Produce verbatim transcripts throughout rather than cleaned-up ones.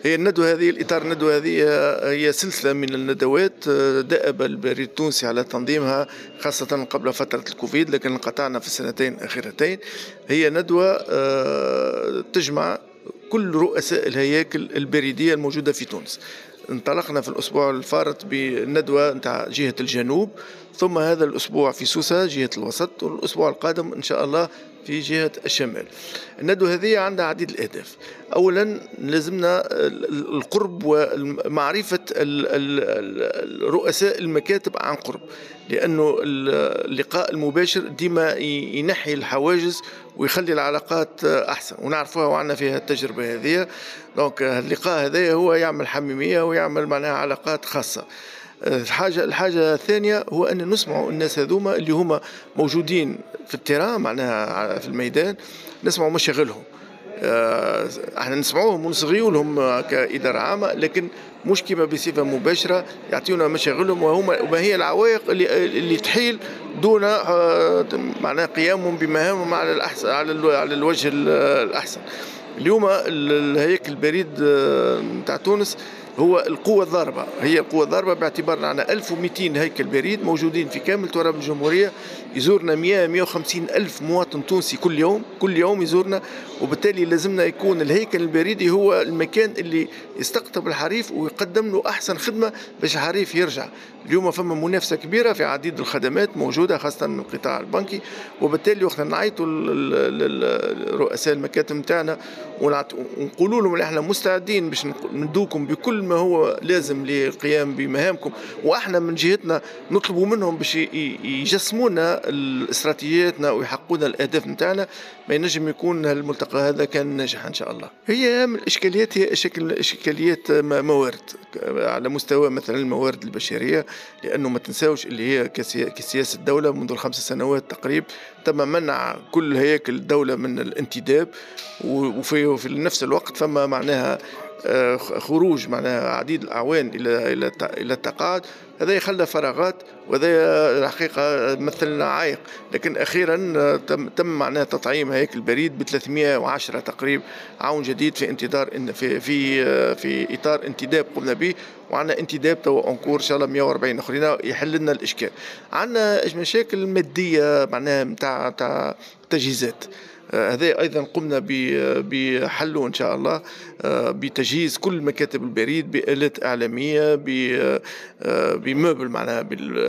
هي الندوة هذه، الإطار الندوة هذه هي سلسلة من الندوات دأب البريد التونسي على تنظيمها خاصة قبل فترة الكوفيد، لكن انقطعنا في السنتين الأخيرتين. هي ندوة تجمع كل رؤساء الهياكل البريدية الموجودة في تونس. انطلقنا في الأسبوع الفارط بالندوة نتاع جهة الجنوب، ثم هذا الأسبوع في سوسة جهة الوسط، والأسبوع القادم إن شاء الله في جهة الشمال. الندوة هذه عندها عديد الأهداف. أولا لازمنا القرب ومعرفة رؤساء المكاتب عن قرب، لأنه اللقاء المباشر ديما ينحي الحواجز ويخلي العلاقات أحسن، ونعرفوها وعنا فيها التجربة هذه. دونك اللقاء هذا هو يعمل حميمية ويعمل معناها علاقات خاصة. الحاجة الحاجة الثانية هو أن نسمعوا الناس هذوما اللي هما موجودين في التيران، معناها في الميدان، نسمعوا مشاغلهم. احنا نسمعوهم ونصغيوا لهم كإدارة عامة، لكن مش كما بصفة مباشرة يعطيونا مشاغلهم وهما وما هي العوائق اللي اللي تحيل دون معناها قيامهم بمهامهم على الأحسن على الوجه الأحسن. اليوم الهيكل البريد نتاع تونس هو القوة الضاربة، هي القوة الضاربة باعتبارنا عندنا ألف ومئتين هيكل بريد موجودين في كامل تراب الجمهورية، يزورنا مئة مئة وخمسين ألف مواطن تونسي كل يوم، كل يوم يزورنا، وبالتالي لازمنا يكون الهيكل البريدي هو المكان اللي يستقطب الحريف ويقدم له أحسن خدمة باش الحريف يرجع. اليوم فما منافسة كبيرة في عديد الخدمات موجودة خاصة القطاع البنكي، وبالتالي وقت نعيطوا لرؤساء المكاتب نتاعنا ونقولوا لهم احنا مستعدين باش ندوكم بكل ما هو لازم للقيام بمهامكم، واحنا من جهتنا نطلبوا منهم باش يجسمونا استراتيجياتنا ويحققوا لنا الاهداف نتاعنا، ما ينجم يكون الملتقى هذا كان ناجح ان شاء الله. هي من الاشكاليات هي شكل اشكاليات موارد على مستوى مثلا الموارد البشريه، لانه ما تنساوش اللي هي كسياسه الدوله منذ الخمس سنوات تقريبا تم منع كل هياكل الدوله من الانتداب، وفي في نفس الوقت فما معناها خروج معناها عديد الأعوان إلى إلى إلى التقاعد. هذا يخلى فراغات، وهذا الحقيقة مثلنا عائق. لكن أخيرا تم تم معناها تطعيم هيكل البريد ب ثلاثمئة وعشرة تقريبا عون جديد في انتظار إن في في في إطار انتداب قمنا به، وعندنا انتداب تو أنكور إن شاء الله مئة وأربعين أخرين يحل لنا الإشكال. عندنا مشاكل مادية معناها نتاع نتاع تجهيزات، هذا أيضا قمنا بحله إن شاء الله، بتجهيز كل مكاتب البريد بآلات إعلامية، بموبل معناها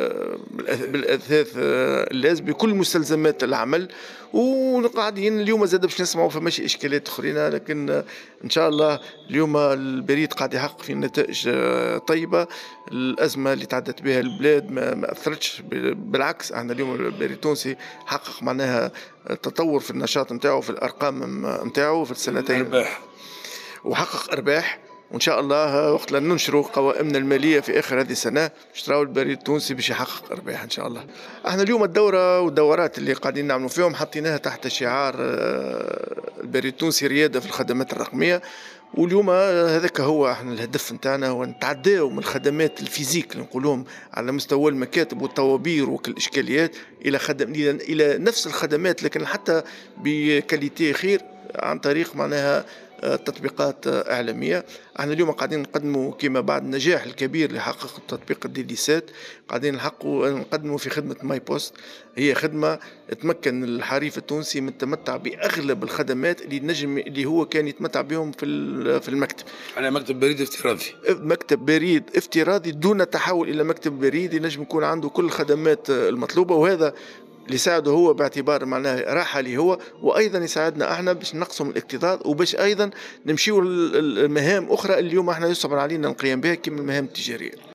بالأثاث اللازم، بكل مستلزمات العمل. وقاعدين اليوم زاد باش نسمعوا فماشي إشكالات أخرين، لكن إن شاء الله اليوم البريد قاعد يحقق في نتائج طيبة. الأزمة اللي تعدت بها البلاد ما أثرتش، بالعكس احنا اليوم البريد التونسي حقق معناها تطور في النشاط نتاعو في الأرقام نتاعو في السنتين، أرباح وحقق أرباح. وإن شاء الله وقت لن ننشروا قوائمنا المالية في آخر هذه السنة اشتراوا البريد التونسي باش يحقق أرباح إن شاء الله. احنا اليوم الدورة والدورات اللي قاعدين نعملوا فيهم حطيناها تحت شعار البريد التونسي ريادة في الخدمات الرقمية. واليوم هذاك هو احنا الهدف نتاعنا، هو نتعداو من الخدمات الفيزيك اللي نقولهم على مستوى المكاتب والطوابير والاشكاليات الى خدم الى نفس الخدمات، لكن حتى بكاليتي خير عن طريق معناها تطبيقات إعلامية. احنا اليوم قاعدين نقدموا كما بعد النجاح الكبير اللي حقق تطبيق الديليسات، قاعدين نحققوا نقدموا في خدمة ماي بوست. هي خدمة تمكن الحريف التونسي من التمتع بأغلب الخدمات اللي نجم اللي هو كان يتمتع بهم في في المكتب. على مكتب بريد افتراضي، مكتب بريد افتراضي دون تحول إلى مكتب بريد، ينجم يكون عنده كل الخدمات المطلوبة، وهذا اللي يساعده هو باعتبار معناه راحة لي هو، وأيضا يساعدنا احنا باش نقسم الاكتظاظ وباش أيضا نمشيو المهام أخرى اليوم احنا يصعب علينا القيام بها كما المهام التجارية.